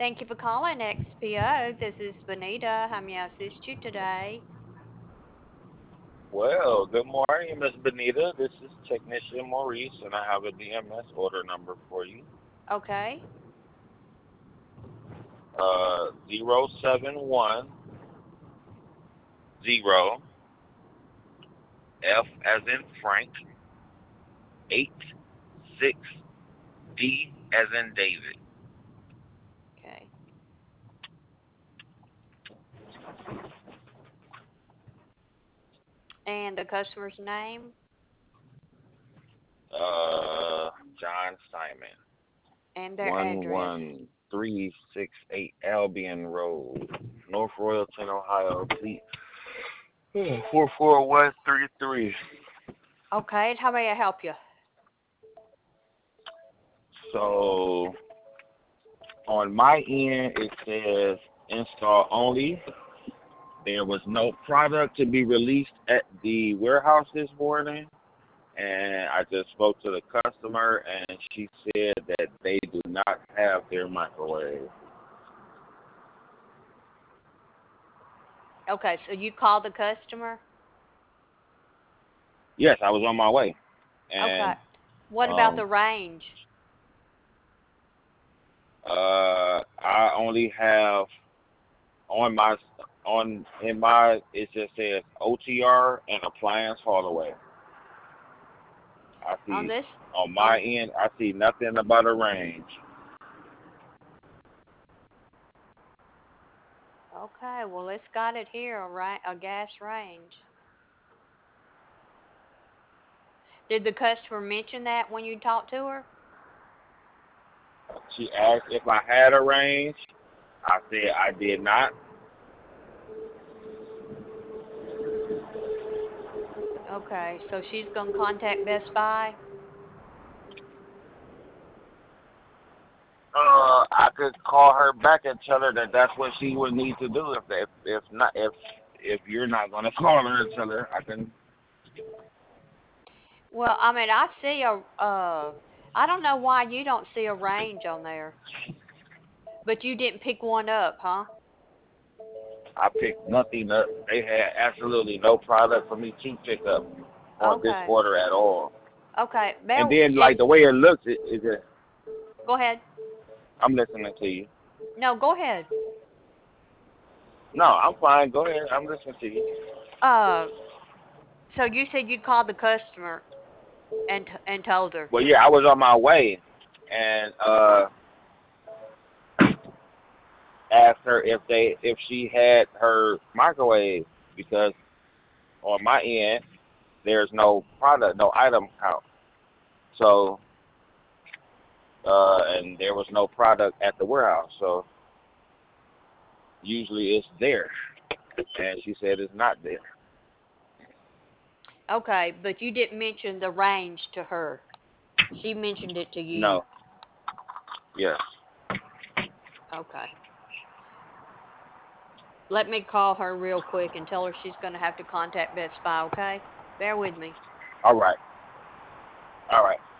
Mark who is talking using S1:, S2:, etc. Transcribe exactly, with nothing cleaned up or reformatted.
S1: Thank you for calling X P O. This is Benita. How may I assist you today?
S2: Well, good morning, Miss Benita. This is Technician Maurice, and I have a D M S order number for you.
S1: Okay.
S2: Uh, zero seven one zero F as in Frank eight six D as in David.
S1: Okay. And the customer's name
S2: Uh, John Simon.
S1: and their
S2: One
S1: address.
S2: one three six eight Albion Road, North Royalton, Ohio. Please. Four four one three three.
S1: Okay. How may I help you?
S2: So on my end, it says install only. There was no product to be released at the warehouse this morning, and I just spoke to the customer, and she said that they do not have their microwave.
S1: Okay. So you called the customer?
S2: Yes, I was on my way,
S1: Okay.
S2: and
S1: What about
S2: um,
S1: the range?
S2: uh, I only have on my on in my it just says O T R and appliance haul away. I
S1: On
S2: see
S1: this?
S2: on my
S1: On.
S2: end, I see nothing about a range.
S1: Okay. Well, it's got it here. A, ra- a gas range. Did the customer mention that when you talked to her?
S2: She asked if I had a range. I said I did not.
S1: Okay. So she's gonna contact Best Buy.
S2: Uh, I could call her back and tell her that that's what she would need to do. If if if not if if you're not gonna call her and tell her, I can.
S1: Well, I mean, I see a. Uh, I don't know why you don't see a range on there. But you didn't pick one up, huh?
S2: I picked nothing up. They had absolutely no product for me to pick up on this
S1: Okay.
S2: order at all.
S1: Okay.
S2: And
S1: Bear,
S2: then
S1: and
S2: like the way it looks, it is just.
S1: go ahead.
S2: I'm listening to you.
S1: No, go ahead.
S2: No, I'm fine. Go ahead. I'm listening to you.
S1: Uh, so you said you called the customer and and told her.
S2: Well, yeah, I was on my way, and uh, asked her if they if she had her microwave because on my end there's no product, no item count. So uh, and there was no product at the warehouse. So usually it's there, and she said it's not there.
S1: Okay, but you didn't mention the range to her. She mentioned it to you.
S2: No. Yes.
S1: Okay. Let me call her real quick and tell her she's going to have to contact Best Buy, okay? Bear with me.
S2: All right. All right.